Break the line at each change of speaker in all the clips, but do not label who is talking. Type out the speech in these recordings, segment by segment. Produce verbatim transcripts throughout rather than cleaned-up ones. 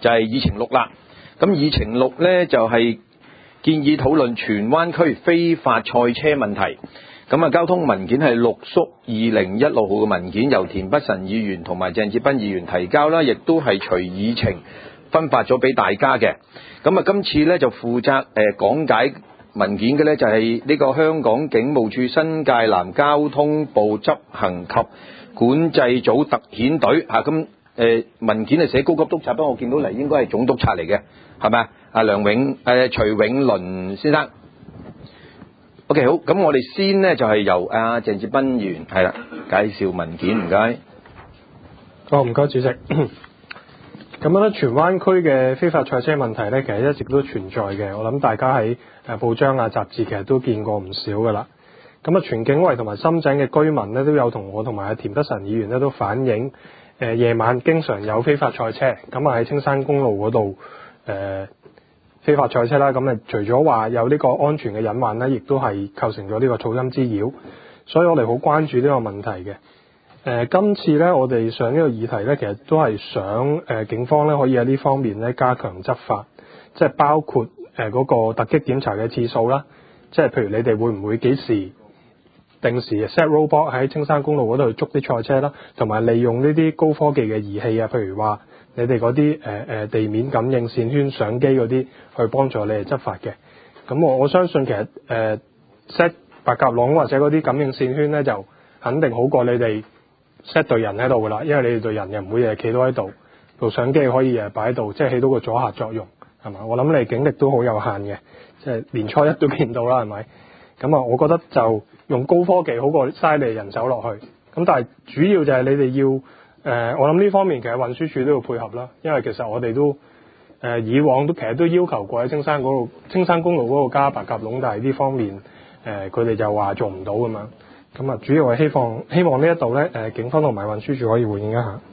就係議程六啦。咁議程六呢，就係建議討論荃灣區非法賽車問題。咁啊，交通文件係六叔二零一六號嘅文件，由田北辰議員同埋鄭志斌議員提交啦，亦都係隨議程分發咗俾大家嘅。咁啊，今次呢，就負責誒、呃、講解文件嘅呢，就係呢個香港警務處新界南交通部執行及管制組特遣隊嚇。咁、啊、誒、呃、文件係寫高級督察，不過我見到嚟應該係總督察嚟嘅，係咪啊？阿梁永誒、呃、徐永倫先生。OK， 好，咁我哋先呢，就係、是、由阿、啊、鄭志斌議員係啦介紹文件，唔該。
好，唔該主席。咁樣咧，荃灣區嘅非法賽車問題咧，其實一直都存在嘅。我諗大家喺誒報章啊、雜誌其實都見過唔少噶啦。咁啊，荃景圍同埋深井嘅居民咧，都有同我同埋阿田北辰議員咧都反映，誒、呃、夜晚經常有非法賽車，咁啊喺青山公路嗰度誒非法賽車啦。咁啊，除咗話有呢個安全嘅隱患咧，亦都係構成咗呢個噪音滋擾，所以我哋好關注呢個問題嘅。誒、呃、今次咧，我哋上呢個議題咧，其實都係想誒、呃、警方咧可以喺呢方面咧加強執法，即係包括誒嗰、呃那個突擊檢查嘅次數啦，即係譬如你哋會唔會幾時定時 set roadblock 喺青山公路嗰度捉啲賽車啦，同埋利用呢啲高科技嘅儀器啊，譬如話你哋嗰啲誒誒地面感應線圈相機嗰啲，去幫助你哋執法嘅。咁我我相信其實誒、呃、set 白鴿籠或者嗰啲感應線圈咧，就肯定好過你哋set 隊人喺度噶啦，因為你哋隊人又唔會日日企到喺度，部相機可以日日擺喺度，即係起到個阻嚇作用，係嘛？我諗你哋警力都好有限嘅，即係年初一都見到啦，係咪？咁啊，我覺得就用高科技好過嘥你人手落去。咁但係主要就係你哋要誒、呃，我諗呢方面其實運輸署都要配合啦，因為其實我哋都誒、呃、以往都其實都要求過喺青山嗰度、青山公路嗰度加白鴿籠，但係呢方面誒佢哋就話做唔到咁樣。咁啊，主要係希望希望呢一度咧，誒警方同埋運輸署可以回應一下。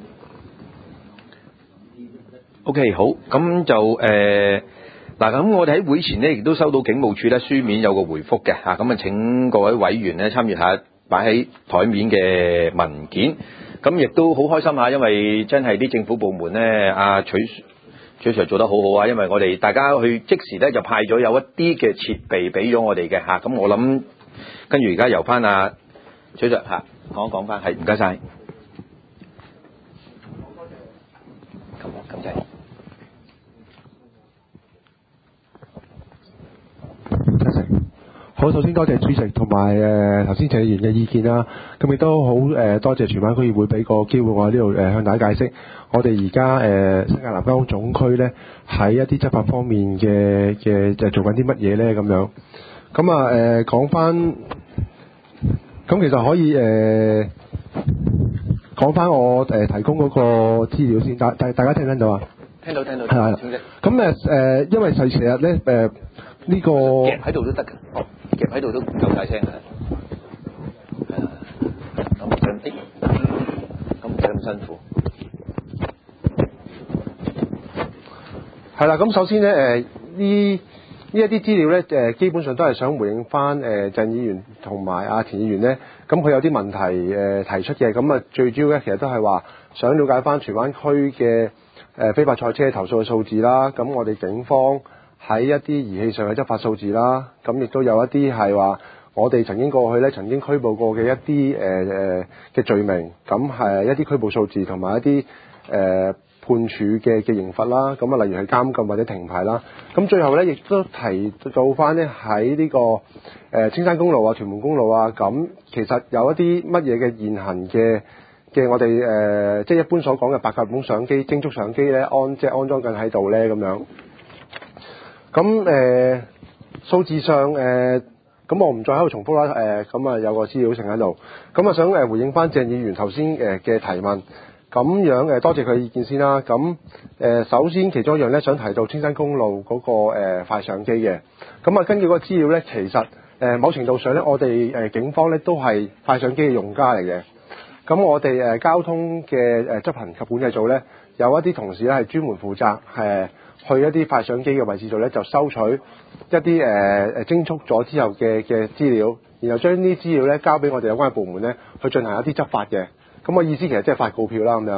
OK， 好，咁就誒嗱，咁、呃、我哋喺會前呢，亦都收到警務處咧書面有個回覆嘅嚇，咁啊請各位委員咧參閱下擺喺台面嘅文件，咁亦都好開心嚇，因為真係啲政府部門咧，阿徐徐 Sir 做得好好啊，因為我哋大家去即時咧就派咗有一啲嘅設備俾咗我哋嘅嚇，咁我諗跟住而家由翻阿徐 Sir 嚇講一講翻，係唔該晒。咁咁就。
好，首先多謝主席同埋誒頭先謝議員嘅意見啦。咁亦都好誒、呃、多謝荃灣區議會俾個機會我喺呢度誒向大家解釋，我哋而家誒新界南交通總區咧喺一啲執法方面嘅嘅就做緊啲乜嘢咧咁樣。咁啊誒講翻，咁、呃、其實可以誒講翻我誒、呃、提供嗰個資料先，大大大家聽唔聽到啊？
聽到聽到。
係啊。咁誒誒，因為成日咧誒呢個
夾喺度都得㗎。哦，夾喺度都夠大聲㗎。係啊，咁唔使咁唔使咁辛苦。
係啦，咁首先咧誒呢呢一啲資料咧誒基本上都係想回應翻誒鄭議員同埋阿田議員咧，咁佢有啲問題誒提出嘅，咁啊最主要咧其實都係話想了解翻荃灣區嘅誒非法賽車投訴嘅數字啦，咁我哋警方喺一啲儀器上嘅執法數字啦，咁亦都有一啲係話我哋曾經過去咧曾經拘捕過嘅一啲誒誒嘅罪名，咁係一啲拘捕數字同埋一啲誒、呃、判處嘅嘅刑罰啦，咁啊例如係監禁或者停牌啦，咁最後咧亦都提到翻咧喺呢個誒、呃、青山公路啊、屯門公路啊，咁其實有一啲乜嘢嘅現行嘅嘅我哋誒、呃、即係一般所講嘅白鴿籠相機、偵速相機咧安即係安裝緊喺度咧咁樣。咁誒、呃、數字上誒，咁、呃、我唔再喺度重複啦。誒咁啊有個資料性喺度，咁啊想誒回應翻鄭議員頭先誒嘅提問，咁樣誒多謝佢嘅意見先啦。咁誒、呃、首先其中一樣咧，想提到青山公路嗰、那個誒、呃、快相機嘅。咁啊根據嗰個資料咧，其實誒、呃、某程度上咧，我哋誒、呃、警方咧都係快相機嘅用家嚟嘅。咁我哋誒、呃、交通嘅誒執行及管制組咧，有一啲同事咧係專門負責誒。呃去一啲快相機嘅位置度咧，就收取一啲誒誒偵速咗之後嘅嘅資料，然後將呢啲資料咧交俾我哋有關嘅部門咧去進行一啲執法嘅。咁我意思其實即係發告票啦咁樣。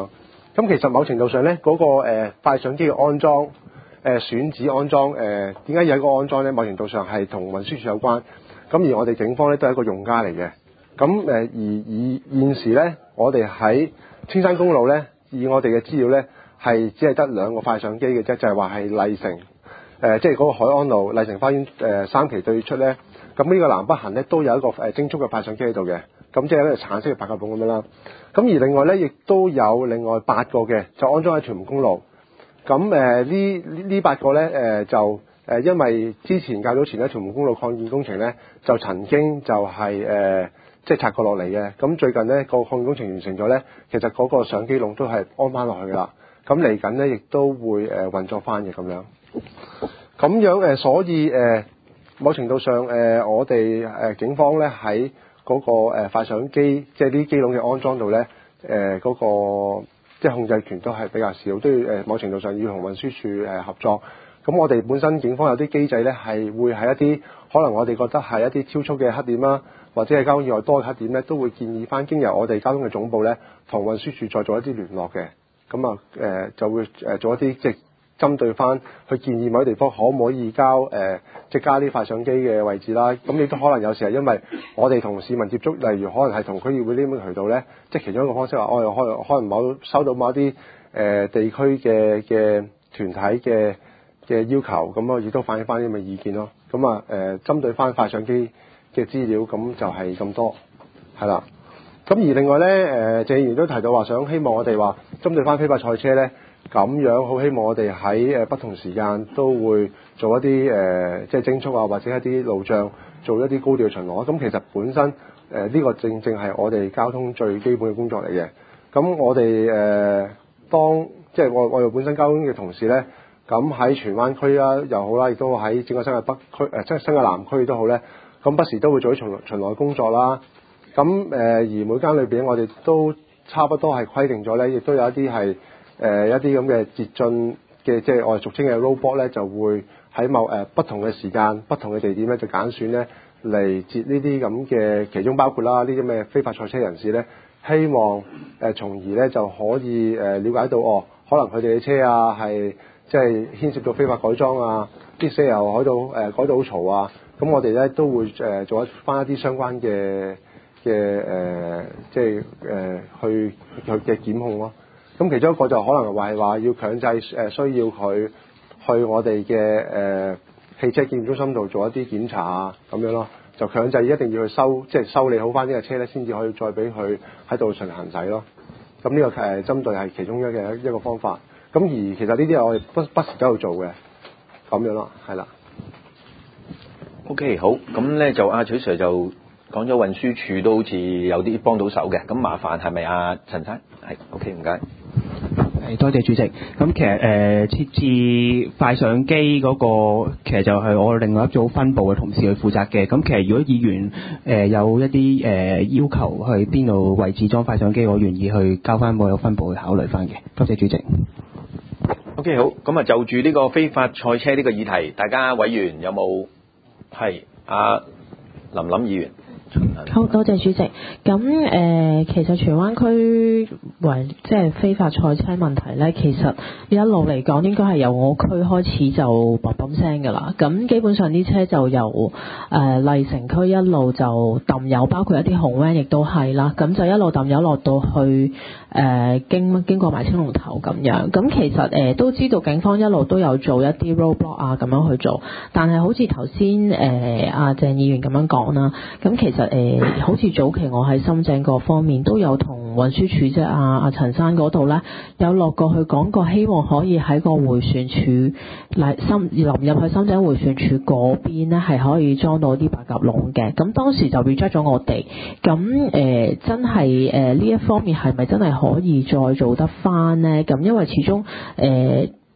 咁其實某程度上咧，嗰、個誒、呃、快相機嘅安裝、誒、呃、選址安裝、誒點解有一個安裝咧？某程度上係同運輸署有關。咁而我哋警方咧都係一個用家嚟嘅。咁誒、呃、而以現時咧，我哋喺青山公路咧，以我哋嘅資料咧，係只係得兩個快相機嘅啫，就係話係麗城誒，即係嗰個海安路麗城花園誒、呃、三期對出咧。咁呢個南北行咧都有一個誒精速嘅快相機喺度嘅。咁即係一個橙色嘅白鴿筒咁樣啦。咁而另外咧，亦都有另外八個嘅，就安裝喺屯門公路。咁誒呢呢八個咧誒、呃、就誒、呃，因為之前較早前咧屯門公路擴建工程咧，就曾經就係、是、誒。呃即係拆過落嚟嘅，咁最近呢個擴建工程完成咗呢，其實嗰個相機籠都係安翻落去㗎啦。咁嚟緊呢，亦都會誒、呃、運作翻嘅咁樣。咁樣誒、呃，所以誒、呃、某程度上誒、呃，我哋誒、呃、警方呢喺嗰、那個、呃、快相機，即係啲機籠嘅安裝度呢，誒、呃、嗰、那個即係控制權都係比較少，都要誒、呃、某程度上要同運輸署誒、呃、合作。咁我哋本身警方有啲機制呢，係會喺一啲可能我哋覺得係一啲超速嘅黑點啦，或者係交通意外多嘅黑點呢，都會建議翻經由我哋交通嘅總部呢，同運輸署再做一啲聯絡嘅。咁啊誒就會誒做一啲即係針對翻去建議某啲地方可唔可以交誒、呃、即係加啲快相機嘅位置啦。咁亦都可能有時係因為我哋同市民接觸，例如可能係同區議會呢啲渠道呢，即係其中一個方式話，我哋可可能某收到某啲誒、呃、地區嘅嘅團體嘅嘅要求，咁我亦都反映翻啲咁嘅意見咯。咁啊誒，針對翻快相機嘅資料，咁就係咁多，係啦。咁而另外咧，誒、呃、謝議員都提到話，想希望我哋話針對翻非法賽車咧，咁樣好希望我哋喺誒不同時間都會做一啲誒、呃、即係偵速啊，或者一啲路障做一啲高調巡邏。咁其實本身誒呢、呃這個正正係我哋交通最基本嘅工作嚟嘅。咁我哋誒、呃、當即係我我哋本身交通嘅同事咧。咁喺荃灣區啦又好啦，亦都喺整個新界北區誒，即係新界南區都好咧。咁不時都會做啲巡巡邏工作啦。咁誒、呃、而每間裏邊，我哋都差不多係規定咗咧，亦都有一啲係誒一啲咁嘅截進嘅，即係我哋俗稱嘅 roadblock 咧，就會喺某誒、呃、不同嘅時間、不同嘅地點咧，就揀選咧嚟截呢啲咁嘅，其中包括啦呢啲咁嘅非法賽車人士咧，希望誒、呃、從而咧就可以誒瞭解到哦，可能佢哋嘅車啊係。即係牽涉到非法改裝啊，啲車又喺度誒改到好嘈啊，咁我哋咧都會誒、呃、做一翻一啲相關嘅嘅誒，即係誒、呃、去去嘅檢控咯。咁其中一個就可能話係話要強制誒、呃、需要佢去我哋嘅誒汽車檢驗中心度做一啲檢查啊，咁樣咯，就強制一定要去收，即係修理好翻呢個車咧，先至可以再俾佢喺度巡行駛咯。咁呢個係針對係其中一嘅一個方法。咁而其實呢啲係我哋不不時都有做嘅，咁樣咯，係啦。
OK， 好，咁咧就阿許 Sir 就講咗運輸署都好似有啲幫到手嘅，咁麻煩係咪阿陳生？係 OK， 唔該。
係多謝主席。咁其實誒、呃、設置快相機嗰、那個，其實就係我另外一組分部嘅同事去負責嘅。咁其實如果議員誒、呃、有一啲誒、呃、要求去邊度位置裝快相機，我願意去交翻我有分部去考慮翻嘅。多謝主席。
OK， 好，咁啊就住呢個非法賽車呢個議題，大家委員有冇係阿林琳議員？
好多謝主席。咁誒、呃，其實荃灣區為即係非法賽車問題咧，其實一路嚟講應該係由我區開始就砰砰聲㗎啦。咁基本上啲車就由誒麗城區一路就揼油，包括一啲紅 van 亦都係啦。咁就一路揼油落到去誒、呃、經經過埋青龍頭咁樣。咁其實誒、呃、都知道警方一路都有做一啲 roadblock 啊咁樣去做，但係好似頭先誒阿鄭議員咁樣講啦，咁其實誒、呃，好似早期我喺深井嗰方面都有同運輸署即係阿阿陳生嗰度咧，有落過去講過，希望可以喺個迴旋處嚟深臨入去深井迴旋處嗰邊咧，係可以裝到啲白鴿籠嘅。咁當時就 reject 咗我哋。咁誒、呃，真係誒呢一方面係咪真係可以再做得翻呢？咁因為始終誒。呃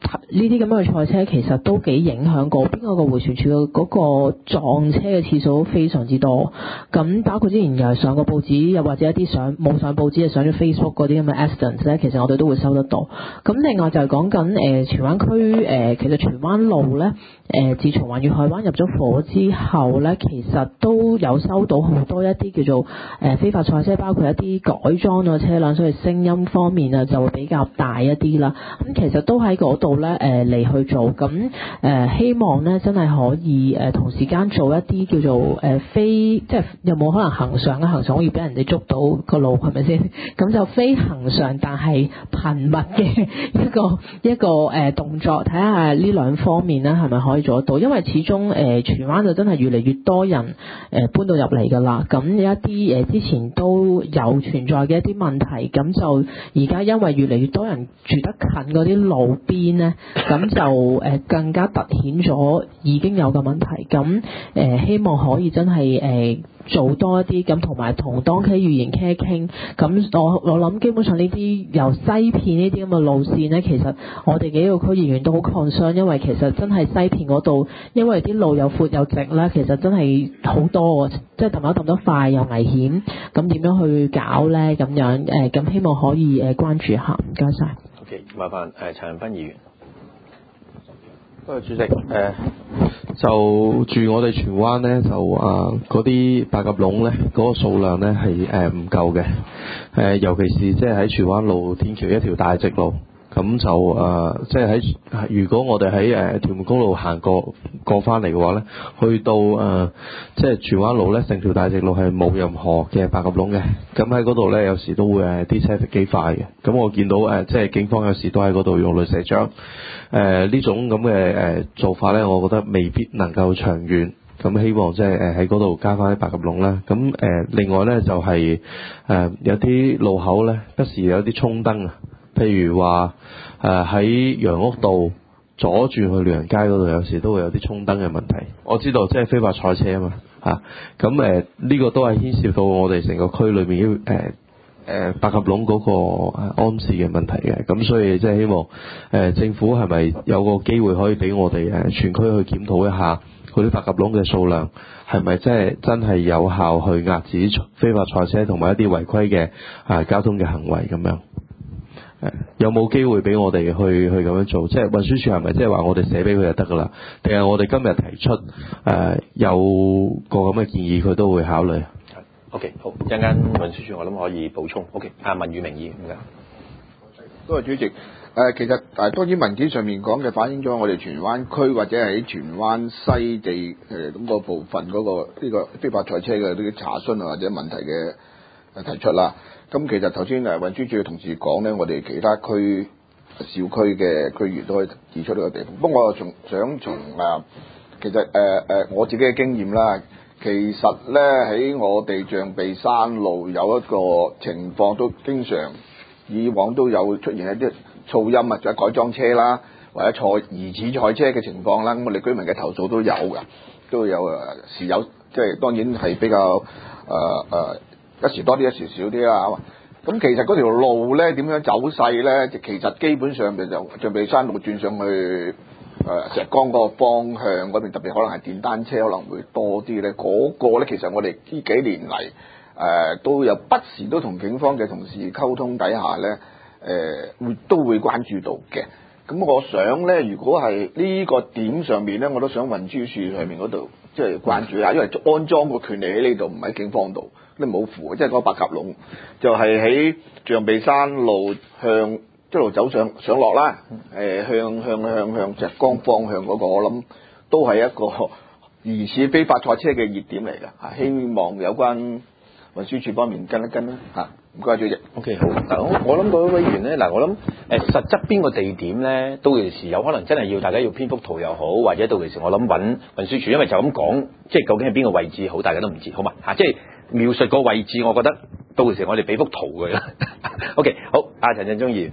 呢啲咁嘅賽車其實都幾影響嗰邊嗰個迴旋處嘅嗰個撞車嘅次數都非常之多。咁包括之前又係上過報紙，又或者一啲上冇上報紙，就上咗 Facebook 嗰啲咁嘅 accident 咧，其實我哋都會收得到。咁另外就係講緊誒荃灣區誒、呃，其實荃灣路咧誒、呃，自從環粵海灣入咗火之後咧，其實都有收到好多一啲叫做誒、呃、非法賽車，包括一啲改裝咗車輛，所以聲音方面啊就會比較大一啲啦。咁其實都喺嗰度咧誒嚟去做，咁誒、呃、希望咧真係可以誒、呃、同時間做一啲叫做誒、呃、非即係有冇可能行上嘅行上可以俾人哋捉到個路係咪先？咁就非行上但係頻密嘅一個一個誒、呃、動作，睇下呢兩方面咧係咪可以做得到？因為始終誒荃灣就真係越嚟越多人誒、呃、搬到入嚟㗎啦。咁有一啲誒、呃、之前都有存在嘅一啲問題，咁就而家因為越嚟越多人住得近嗰啲路邊咧，咁就誒、呃、更加凸顯咗已經有嘅問題。咁誒、呃、希望可以真係誒、呃、做多一啲，咁同埋同當區語言傾一傾。咁我我諗基本上呢啲由西片呢啲咁嘅路線呢，其實我哋幾個區議員都好 concern，因為其實真係西片嗰度，因為啲路又闊又直啦，其實真係好多，即係揼一揼得快又危險。咁點樣去搞呢？咁樣誒，咁、呃、希望可以誒關注下。唔該晒。
OK，麻煩誒陳恒鑌議員。
多謝主席。誒、呃，就住我哋荃灣咧，就啊嗰啲白鴿籠咧，嗰、那個數量咧係誒唔夠嘅。誒、呃，尤其是即係喺荃灣路天橋一條大直路，咁就誒即係喺如果我哋喺誒屯門公路行過過翻嚟嘅話咧，去到誒即係荃灣路咧，成條大直路係冇任何嘅白鴿籠嘅。咁喺嗰度咧，有時都會誒啲車幾快嘅。咁我見到誒即係警方有時都喺嗰度用雷射槍。誒、呃、呢種咁嘅誒做法咧，我覺得未必能夠長遠。咁希望即係誒喺嗰度加翻啲白鴿籠啦。咁誒、呃、另外咧就係、是、誒、呃、有啲路口咧不時有啲衝燈啊，譬如話誒喺楊屋道左轉去聯仁街嗰度，有時都會有啲衝燈嘅問題。我知道即係非法賽車啊嘛嚇。咁誒呢個都係牽涉到我哋成個區裏面誒。呃誒白鴿籠嗰個安置嘅問題嘅，咁所以即係希望誒、呃、政府係咪有個機會可以俾我哋誒全區去檢討一下嗰啲白鴿籠嘅數量係咪真係真係有效去壓止非法賽車同埋一啲違規嘅啊交通嘅行為咁樣？誒、呃、有冇機會俾我哋去去咁樣做？即係運輸署係咪即係話我哋寫俾佢就得㗎啦？定係我哋今日提出誒、呃、有個咁嘅建議，佢都會考慮？
OK， 好，一陣間運輸署我諗可以補充。OK， 啊文裕明議員咁嘅。
多謝主席。誒、呃，其實誒當然文件上面講嘅反映咗我哋荃灣區或者係喺荃灣西地誒咁個部分嗰、那個呢、這個非法賽車嘅呢啲查詢啊或者問題嘅誒提出啦。咁其實頭先誒運輸署嘅同事講咧，我哋其他區小區嘅區議員都可以指出呢個地方。不過我從想從誒其實誒誒、呃、我自己嘅經驗啦。其實咧喺我哋象鼻山路有一個情況都經常以往都有出現一啲噪音啊，或者改裝車啦，或者賽疑似賽車嘅情況啦。咁我哋居民嘅投訴都有㗎，都有誒時有，即係當然係比較誒誒、呃、一時多啲一時少啲啦。咁其實嗰條路咧點樣走勢咧？其實基本上就就象鼻山路轉上去。誒、呃、石崗嗰個方向嗰邊，特別可能係電單車可能會多啲咧。嗰、那個咧，其實我哋呢幾年嚟誒、呃、都有不時都同警方嘅同事溝通底下咧，誒、呃、會都會關注到嘅。咁我想咧，如果係呢個點上面咧，我都想運輸署上面嗰度即係關注下，因為安裝個權利喺呢度，唔喺警方度，你冇符，即係嗰個白鴿籠就係喺象鼻山路向。一路走上上落啦，誒、呃、向向向向石崗方向嗰、那個，我諗都係一個疑似非法賽車嘅熱點嚟㗎嚇，希望有關運輸署方面跟一跟啦嚇，唔該主席。
OK 好，嗱我我諗各位委員咧，嗱我諗誒、呃、實質邊個地點咧，到其時有可能真係要大家要編幅圖又好，或者到其時我諗揾運輸署，因為就咁講，即係究竟係邊個位置好，大家都唔知，好嘛嚇、啊，即係描述個位置，我覺得到其時我哋俾幅圖佢啦。OK 好，阿陳振中議員。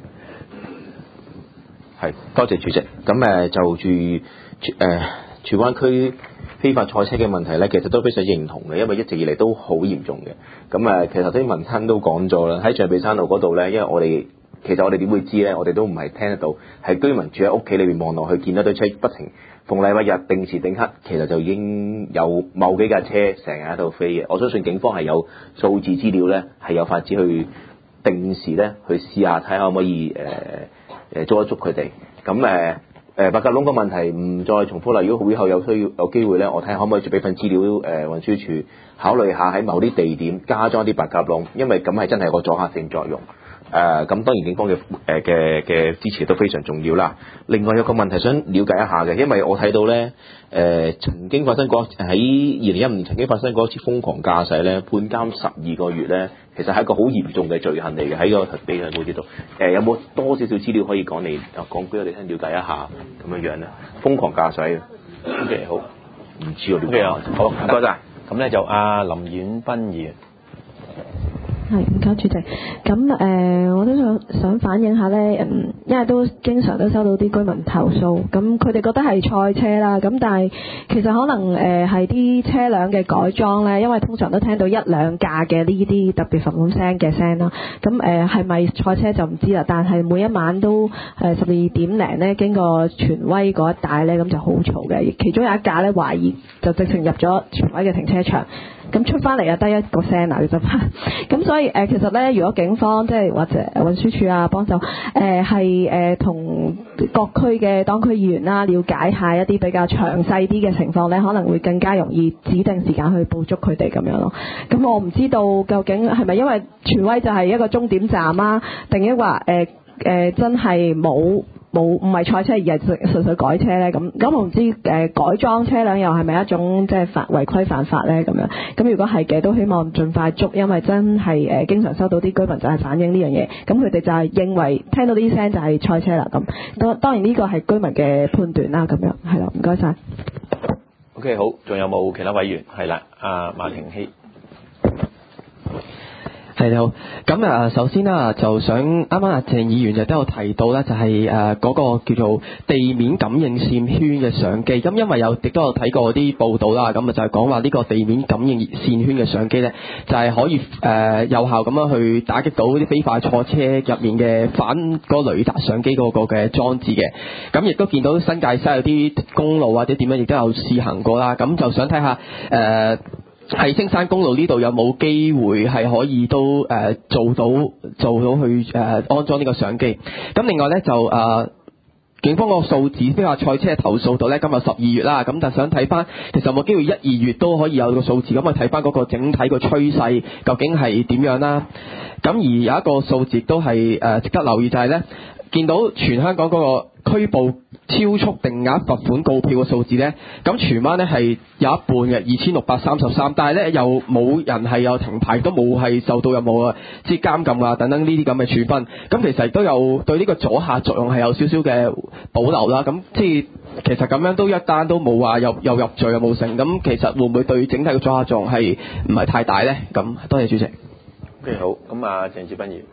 係，多謝主席。咁誒就住誒荃灣區非法賽車嘅問題咧，其實都非常認同嘅，因為一直以嚟都好嚴重嘅。咁誒其實啲民生都講咗啦，喺象鼻山路嗰度咧，因為我哋其實我哋點會知咧？我哋都唔係聽得到，係居民住喺屋企裏邊望落去，見到堆車不停，逢禮拜日定時定刻，其實就已經有某幾架車成日喺度飛嘅。我相信警方係有數字資料咧，係有法子去定時咧去試下睇下可唔可以誒誒捉一捉佢哋。咁誒誒白鴿籠個問題唔再重複啦。如果會後有需要有機會咧，我睇下可唔可以再俾份資料誒、呃、運輸署考慮下喺某啲地點加裝啲白鴿籠，因為咁係真係有個阻嚇性作用。誒咁、呃、當然警方嘅誒嘅嘅支持都非常重要啦。另外有個問題想了解一下嘅，因為我睇到咧誒、呃、曾經發生過喺二零一五年曾經發生過一次瘋狂駕駛咧，判監十二個月咧，其實係一個好嚴重嘅罪行嚟嘅。喺個比例會知道誒有冇多少少資料可以講嚟講俾我哋聽了解一下咁樣樣咧？瘋狂駕駛 OK 好，唔知我了解。
OK 好，唔該晒。咁咧就阿林婉彬議員。
係，唔該主席。咁誒、呃，我都想想反映下咧，嗯，因為都經常都收到啲居民投訴，咁佢哋覺得係賽車啦，咁但係其實可能誒係啲車輛嘅改裝咧，因為通常都聽到一兩架嘅呢啲特別嘭嘭聲嘅聲啦，咁誒係咪賽車就唔知啦，但係每一晚都誒十二點零咧經過荃威嗰一帶咧，咁就好嘈嘅，其中有一架咧懷疑就直情入咗荃威嘅停車場。咁出翻嚟啊，得一個聲啊，就翻。咁所以誒、呃，其實咧，如果警方即係或者運輸署啊幫手，誒係誒同各區嘅當區議員啦，了解下一啲比較詳細啲嘅情況咧，可能會更加容易指定時間去捕捉佢哋咁樣咯。咁我唔知道究竟係咪因為荃威就係一個終點站啊，定抑或誒誒真係冇？冇唔係賽車而係純粹改車咧，咁咁我唔知誒、呃、改裝車輛又係咪一種即係犯違規犯法咧咁樣？咁如果係嘅，都希望盡快捉，因為真係誒、呃、經常收到啲居民就係反映呢樣嘢，咁佢哋就係認為聽到啲聲就係賽車啦咁。當當然呢個係居民嘅判斷啦，咁樣係啦，唔該晒。
OK 好，仲有冇其他委員？係啦，阿馬庭希。
係你好，咁啊，首先啦，就想啱啱阿鄭議員就都有提到咧，就係誒嗰個叫做地面感應線圈嘅相機。咁因為有亦都有睇過啲報道啦，咁啊就係講話呢個地面感應線圈嘅相機咧，就係可以誒有效咁樣去打擊到啲非法賽車入面嘅反嗰個雷達相機嗰個嘅裝置嘅。咁亦都見到新界西有啲公路或者點樣，亦都有試行過啦。咁就想睇下誒。呃喺青山公路呢度有冇機會係可以都誒、呃、做到做到去誒、呃、安裝呢個相機？咁另外咧就誒、呃、警方個數字非法賽車投訴度咧，今日十二月啦，咁就想睇翻其實有冇機會一二月都可以有個數字，咁啊睇翻嗰個整體個趨勢究竟係點樣啦？咁而有一個數字都係誒、呃、值得留意，就係咧見到全香港嗰個拘捕超速定額罰款告票嘅數字呢，咁荃灣呢係有一半嘅二千六百三十三，但係呢又冇人係有停牌，都冇係受到任何即係監禁啊等等呢啲咁嘅處分，咁其實都有對呢個阻嚇作用係有少少嘅保留啦。咁即係其實咁樣都一單都冇話又又入罪又冇成，咁其實會唔會對整體嘅阻嚇作用係唔係太大呢？咁多謝主席。
OK 好，咁啊鄭志斌議員。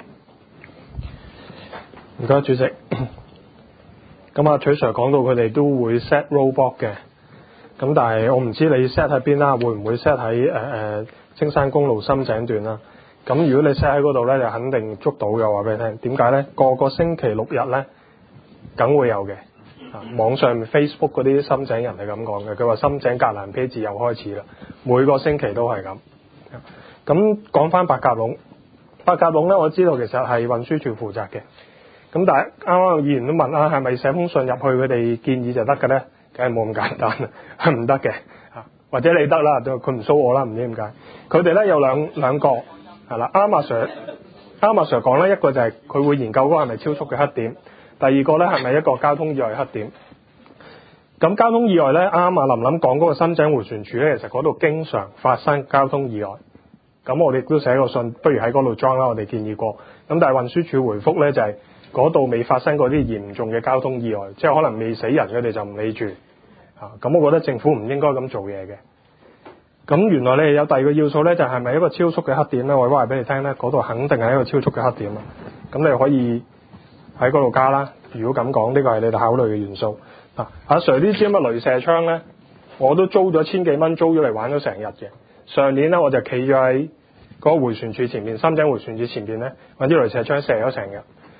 唔該主席。咁啊，取 Sir 講到佢哋都會 set roadblock 嘅，咁但係我唔知你 set 喺邊啦，會唔會 set 喺誒誒青山公路深井段啦？咁如果你 set 喺嗰度咧，就肯定捉到嘅，話俾你聽。點解咧？個個星期六日咧，梗會有嘅。啊，網上面 Facebook 嗰啲深井人係咁講嘅，佢話深井格蘭披治又開始啦，每個星期都係咁。咁講翻白鴿籠，白鴿籠咧，我知道其實係運輸署負責嘅。咁但係啱啱有議員都問啊，係咪寫封信入去佢哋建議就得嘅咧？梗係冇咁簡單啦，係唔得嘅嚇。或者你得啦，佢唔騷我啦，唔知點解。佢哋咧有兩兩個係啦，啱阿 Sir 啱阿 Sir 講咧，一個就係佢會研究嗰個係咪超速嘅黑點，第二個咧係咪一個交通意外黑點。咁交通意外咧，啱阿林林講嗰個深井迴旋處咧，其實嗰度經常發生交通意外。咁我哋都寫個信，不如喺嗰度裝啦，我哋建議過。咁但係運輸署回覆咧就係、是。嗰度未發生過啲嚴重嘅交通意外，即係可能未死人，佢哋就唔理住啊。咁我覺得政府唔應該咁做嘢嘅。咁原來你有第二個要素咧，就係咪一個超速嘅黑點咧？我話俾你聽咧，嗰度肯定係一個超速嘅黑點啊。咁你可以喺嗰度加啦。如果咁講，呢個係你哋考慮嘅元素。嗱，阿 Sir 呢支咁嘅雷射槍咧，我都租咗千幾蚊，租咗嚟玩咗成日嘅。上年咧我就企咗喺嗰個迴旋處前面，深井迴旋處前面咧，揾支雷射槍射咗成日。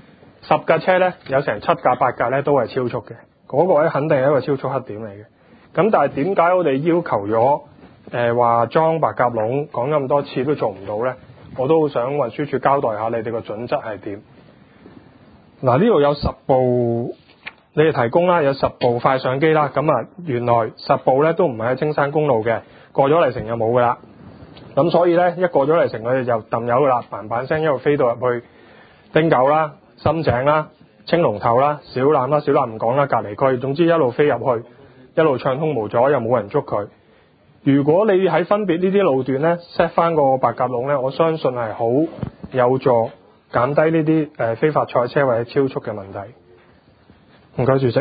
十架車咧有成七架八架咧都係超速嘅，嗰、那個位肯定係一個超速黑點嚟嘅。咁但係點解我哋要求咗誒話裝白鴿籠講咗咁多次都做唔到咧？我都好想運輸署交代下你哋個準則係點。嗱，呢度有十部你哋提供啦，有十部快相機啦。咁啊，原來十部咧都唔係喺青山公路嘅，過咗麗城就冇噶啦。咁所以咧，一過咗麗城，佢哋就揼油噶啦，嘭嘭聲一路飛到入去汀九啦、深井啦、青龍頭啦、小欖啦、小欖唔講啦，隔離區，總之一路飛入去，一路暢通無阻，又冇人捉佢。如果你喺分別呢啲路段咧 set 翻個白鴿籠咧，我相信係好有助減低呢啲誒非法賽車或者超速嘅問題。唔該，主席。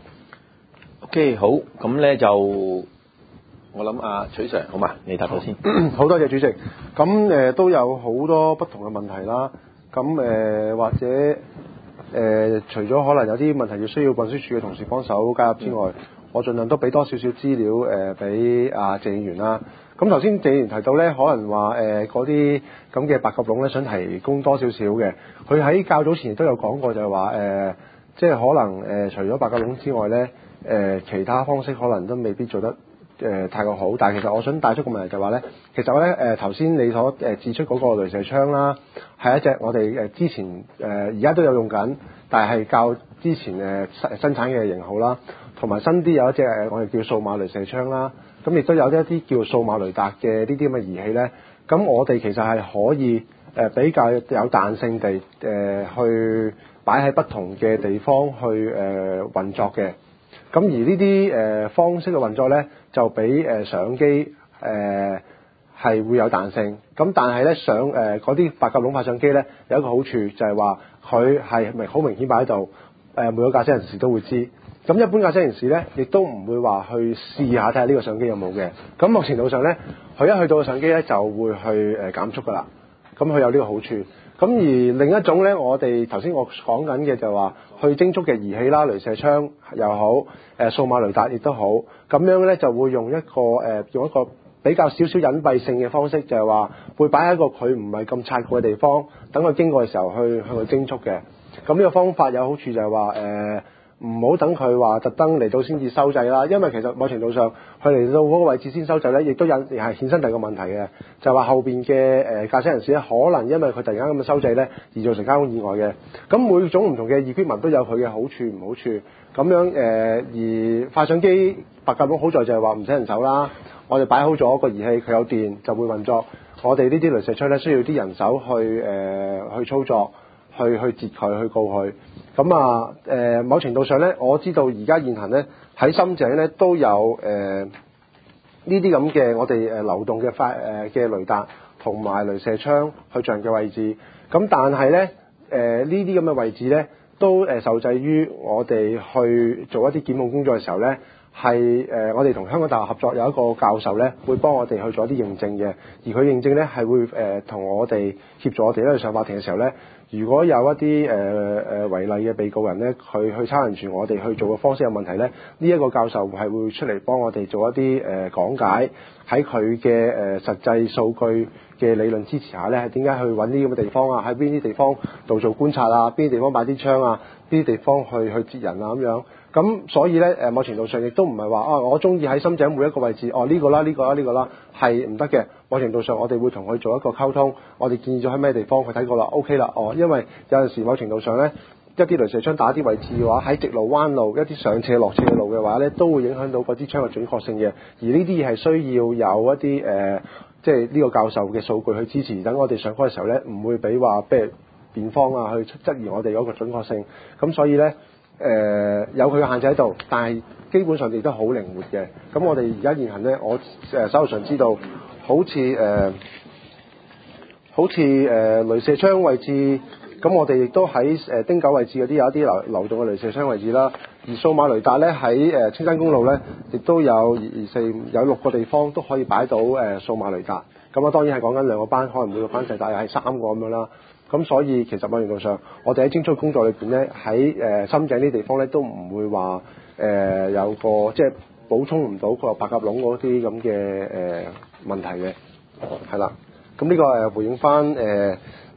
OK， 好，咁咧就我諗啊，許 Sir 好嘛，你答到先。
好多謝主席。咁誒、呃、都有好多不同嘅問題啦。咁誒、呃、或者誒、呃、除咗可能有啲問題要需要運輸署嘅同事幫手加入之外，嗯、我盡量都俾多少少資料誒俾阿謝議員啦。咁頭先謝議員提到咧，可能話誒嗰啲咁嘅白鴿籠咧，想提供多少少嘅。佢喺較早前亦都有講過就，就係話誒，即係可能誒、呃、除咗白鴿籠之外咧，誒、呃、其他方式可能都未必做得誒、呃、太過好。但係其實我想帶出個問題就係話咧，其實咧誒頭先你所誒指出嗰個雷射槍啦，係一隻我哋誒之前誒而家都有用緊，但係較之前誒生生產嘅型號啦，同埋新啲有一隻誒我哋叫數碼雷射槍啦。咁亦都有一啲叫數碼雷達嘅呢啲咁嘅儀器咧，咁我哋其實係可以誒、呃、比較有彈性地誒、呃、去擺喺不同嘅地方去誒、呃、運作嘅。咁而呢啲誒方式嘅運作咧，就比誒、呃、相機誒係、呃、會有彈性。咁但係咧相誒嗰啲白鴿籠發相機咧有一個好處就係話佢係咪好明顯擺喺度？誒、呃、每個駕駛人士都會知。咁一般駕駛人士咧，亦都唔會話去試下睇下呢個相機有冇嘅。咁某程度上咧，佢一去到個相機咧，就會去誒減速噶啦。咁佢有呢個好處。咁而另一種咧，我哋頭先我講緊嘅就話去偵速嘅儀器啦，雷射槍又好，誒數碼雷達亦都好。咁樣咧就會用一個誒、呃、用一個比較少少隱蔽性嘅方式，就係話會擺喺一個佢唔係咁察覺嘅地方，等佢經過嘅時候去向佢偵速嘅。咁呢個方法有好處就係話誒。呃唔好等佢話特登嚟到先至收掣啦，因為其實某程度上佢嚟到嗰個位置先收掣咧，亦都引係衍生第二個問題嘅，就係話後邊嘅誒駕駛人士咧，可能因為佢突然間咁嘅收掣咧，而造成交通意外嘅。咁每種唔同嘅 equipment 都有佢嘅好處唔好處，咁樣誒、呃、而快相機白鴿籠好在就係話唔使人手啦，我哋擺好咗個儀器，佢有電就會運作。我哋呢啲雷射槍咧需要啲人手去誒、呃、去操作。去去截佢，去告佢。咁啊，誒、呃、某程度上咧，我知道而家現行咧喺深井咧都有誒呢啲咁嘅我哋誒流動嘅快誒嘅雷達同埋雷射槍去象嘅位置。咁但係咧誒呢啲咁嘅位置咧都誒受制於我哋去做一啲檢控工作嘅時候咧，係誒、呃、我哋同香港大學合作有一個教授咧會幫我哋去做一啲認證嘅，而佢認證咧係會誒同、呃、我哋協助我哋咧去上法庭嘅時候咧。如果有一啲誒誒違例嘅被告人咧，佢去差人住我哋去做嘅方式有問題咧，呢、這、一個教授係會出嚟幫我哋做一啲誒、呃、講解，喺佢嘅誒實際數據嘅理論支持下咧，係點解去揾呢啲咁嘅地方啊？喺邊啲地方度做觀察啊？邊啲地方擺啲槍啊？邊啲地方去去截人啊？咁樣咁，所以咧誒某程度上亦都唔係話啊，我中意喺深井每一個位置，哦呢、這個啦，呢、這個啦，呢、這個啦，係唔得嘅。某程度上，我哋會同佢做一個溝通，我哋建議咗喺咩地方，佢睇過啦 ，OK 啦，哦，因為有陣時某程度上咧，一啲雷射槍打啲位置嘅話，喺直路、彎路、一啲上斜落斜嘅路嘅話咧，都會影響到嗰啲槍嘅準確性嘅。而呢啲嘢係需要有一啲誒、呃，即係呢個教授嘅數據去支持，等我哋上課嘅時候咧，唔會俾話譬如辯方啊去質疑我哋嗰個準確性。咁所以咧，誒、呃、有佢嘅限制喺度，但係基本上亦都好靈活嘅。咁我哋而家現行咧，我誒手頭上知道。好似誒、呃，好似誒、呃、雷射槍位置，咁我哋亦都喺誒汀九位置嗰啲有一啲流流動嘅雷射槍位置啦。而數碼雷達咧喺誒青山公路咧，亦都有二二四有六個地方都可以擺到誒數碼雷達。咁啊，當然係講緊兩個班，可能每個班細大約係三個咁樣啦。咁所以其實某程度上，我哋喺偵速工作裏邊咧，喺誒深井呢啲地方咧，都唔會話誒、呃、有個即係補充唔到個白鴿籠嗰啲咁嘅誒問題嘅，係啦。咁呢個誒回應翻誒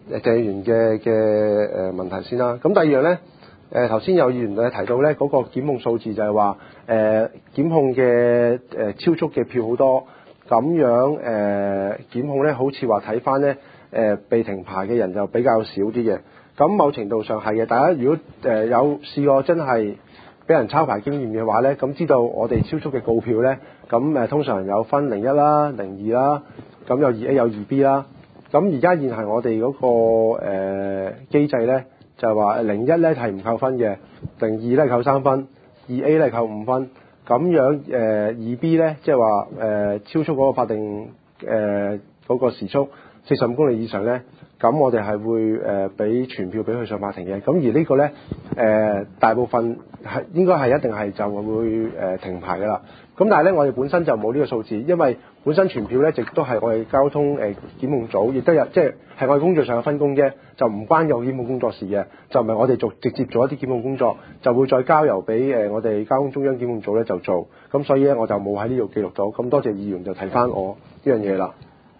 誒鄭議員嘅嘅誒問題先啦。咁第二樣咧，誒頭先有議員誒提到咧嗰、那個檢控數字就係話誒檢控嘅誒、呃、超速嘅票好多，咁樣誒、呃、檢控咧好似話睇翻咧誒被停牌嘅人就比較少啲嘅。咁某程度上係嘅，大家如果誒、呃、有試過真係俾人抄牌經驗嘅話咧，咁知道我哋超速嘅告票咧，咁誒、呃、通常有分零一啦、零二啦，咁有二 A 有二 B 啦。咁而家現係我哋嗰、那個誒、呃、機制咧，就係話零一咧係唔扣分嘅，零二咧扣三分，二 A 咧扣五分。咁樣誒二 B 咧，即係話誒超速嗰個法定誒嗰、呃那個時速四十五公里以上咧，咁我哋係會誒俾傳票俾佢上法庭嘅。咁而呢個咧誒、呃、大部分係應該係一定係就會誒、呃、停牌㗎啦。咁但係咧，我哋本身就冇呢個數字，因為本身傳票咧，亦都係我哋交通誒、呃、檢控組，亦都有即係係我哋工作上嘅分工啫，就唔關有檢控工作事嘅，就唔係我哋做直接做一啲檢控工作，就會再交由俾誒、呃、我哋交通中央檢控組咧就做。咁所以咧，我就冇喺呢度記錄到。咁多謝議員就提翻我呢樣嘢啦。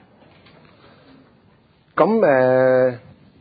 咁誒、呃、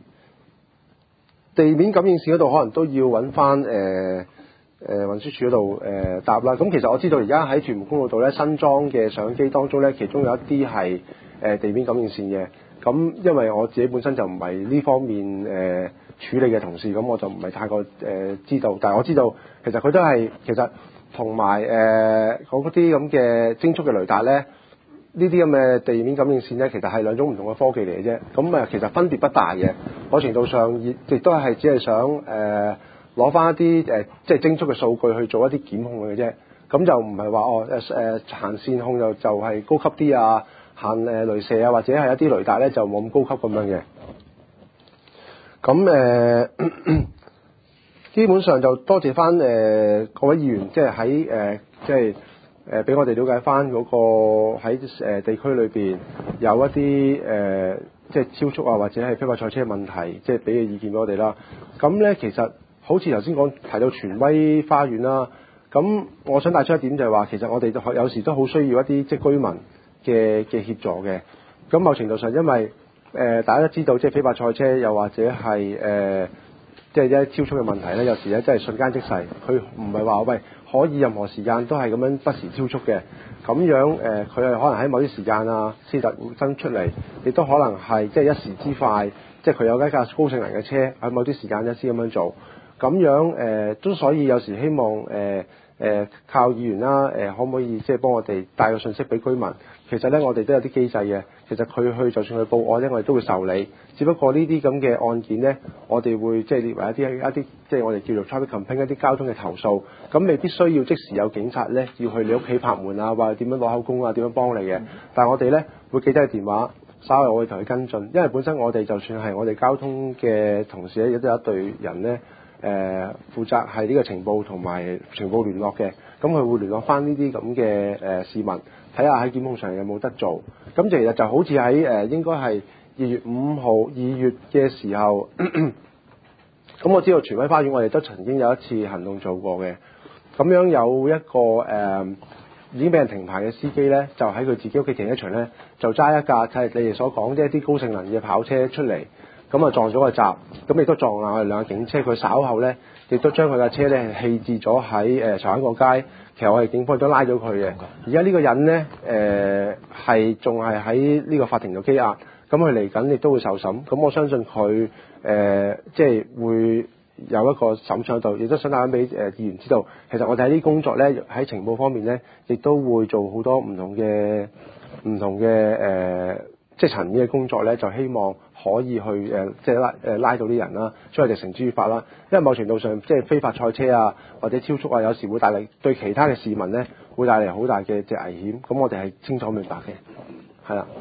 地面感應線嗰度可能都要揾翻誒。呃誒、呃、運輸署嗰度誒答啦。咁其實我知道而家喺屯門公路度咧新裝嘅相機當中咧，其中有一啲係誒地面感應線嘅。咁因為我自己本身就唔係呢方面誒、呃、處理嘅同事，咁我就唔係太過誒、呃、知道。但係我知道其實佢都係其實同埋誒嗰啲咁嘅精速嘅雷達咧，呢啲咁嘅地面感應線咧，其實係兩種唔同嘅科技嚟嘅啫。咁誒其實分別不大嘅。某程度上亦亦都係只係想誒。呃攞翻一啲誒、呃，即係精速嘅數據去做一啲檢控嘅啫，咁就唔係話哦誒誒行線控就就係高級啲啊，行誒雷射啊，或者係一啲雷達咧就冇咁高級咁樣嘅。咁誒、呃，基本上就多謝翻誒、呃、各位議員，即係喺誒即係誒俾我哋了解翻嗰個喺誒地區裏邊有一啲誒、呃、即係超速啊，或者係非法賽車問題，即係俾嘅意見俾我哋啦。咁咧其實好似頭先講提到荃威花園啦，咁我想帶出一點就係話，其實我哋有時都好需要一啲即係居民嘅嘅協助嘅。咁某程度上，因為誒、呃、大家都知道，即係非法賽車又或者係誒、呃、即係一超速嘅問題咧，有時咧真係瞬間即逝，佢唔係話喂可以任何時間都係咁樣不時超速嘅。咁樣誒，佢、呃、係可能喺某啲時間啊先突然生出嚟，亦都可能係即係一時之快，即係佢有一架高性能嘅車喺某啲時間咧先咁樣做。咁樣誒都、呃、所以有時希望誒誒、呃呃、靠議員啦誒、呃、可唔可以即係幫我哋帶個信息俾居民？其實咧我哋都有啲機制嘅。其實佢去就算去報案咧，我哋都會受理。只不過呢啲咁嘅案件咧，我哋會即係列為一啲一啲即係我哋叫做 traffic complaint 一啲交通嘅投訴。咁未必需要即時有警察咧要去你屋企拍門啊，話點樣攞口供啊，點樣幫你嘅。但係我哋咧會記低個電話，稍為我會同佢跟進。因為本身我哋就算係我哋交通嘅同事咧，亦都有一隊人咧。誒、呃、負責係呢個情報同埋情報聯絡嘅，咁佢會聯絡翻呢啲咁嘅誒市民，睇下喺檢控上有冇得做。咁其實就好似喺誒應該係二月五號二月嘅時候，咁我知道荃威花園我哋都曾經有一次行動做過嘅。咁樣有一個誒、呃、已經俾人停牌嘅司機咧，就喺佢自己屋企停車場咧，就揸一架就係你哋所講即係一啲高性能嘅跑車出嚟。咁啊撞咗個閘，咁亦都撞爛我哋兩架警車。佢稍後咧，亦都將佢架車咧棄置咗喺誒長灣角街。其實我哋警方都拉咗佢嘅。而家呢個人咧，誒係仲係喺呢個法庭度羈押。咁佢嚟緊亦都會受審。咁我相信佢誒、呃、即係會有一個審訊喺度。亦都想帶翻俾誒議員知道，其實我哋喺啲工作咧喺情報方面咧，亦都會做好多唔同嘅唔同嘅誒、呃、即係層面嘅工作咧，就希望可以去誒、呃，即係拉誒、呃、拉到啲人啦，將佢哋繩之於法啦。因為某程度上，即係非法賽車啊，或者超速啊，有時會帶嚟對其他嘅市民咧，會帶嚟好大嘅即係危險。咁我哋係清楚明白嘅，係啦。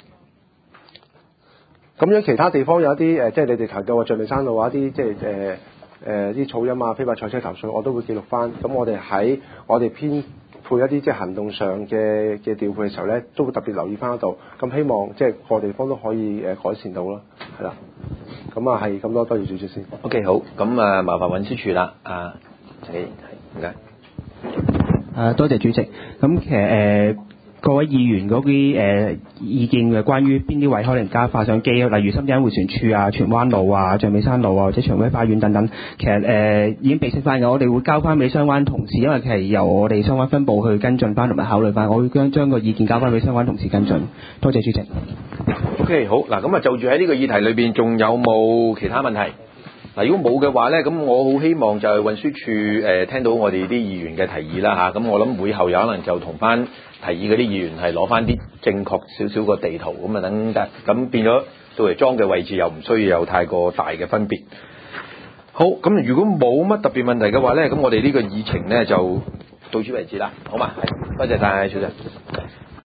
咁樣其他地方有一啲誒、呃，即係你哋提到嘅象鼻山路啊，一啲即係誒誒啲噪音啊、非法賽車投訴，我都會記錄翻。咁我哋喺我哋編配一啲即係行動上嘅嘅調配嘅時候咧，都會特別留意翻嗰度。咁希望即係個地方都可以誒改善到咯，係啦。咁啊係咁多，多謝主席先。
OK 好，咁啊麻煩運輸署啦，啊，你係唔該。
誒多謝主席。咁其實誒。呃各位議員嗰啲誒意見嘅，關於邊啲位可能加快上機，例如深圳迴旋處啊、荃灣路啊、象美山路啊或者長威花園等等，其實誒、呃、已經備悉翻嘅，我哋會交翻俾相關同事，因為其實由我哋相關分部去跟進翻同埋考慮翻，我會將將個意見交翻俾相關同事跟進。多謝主席。
OK， 好嗱，咁啊就住喺呢個議題裏邊，仲有冇其他問題？嗱，如果冇嘅話咧，咁我好希望就係運輸處誒、呃、聽到我哋啲議員嘅提議啦嚇，咁、啊、我諗會後有可能就同翻提議嗰啲議員係攞翻啲正確少少個地圖，咁啊等得咁變咗到嚟裝嘅位置又唔需要有太過大嘅分別。好，咁如果冇乜特別問題嘅話咧，咁我哋呢個議程咧就到此為止啦，好嘛？係，多謝晒，小姐。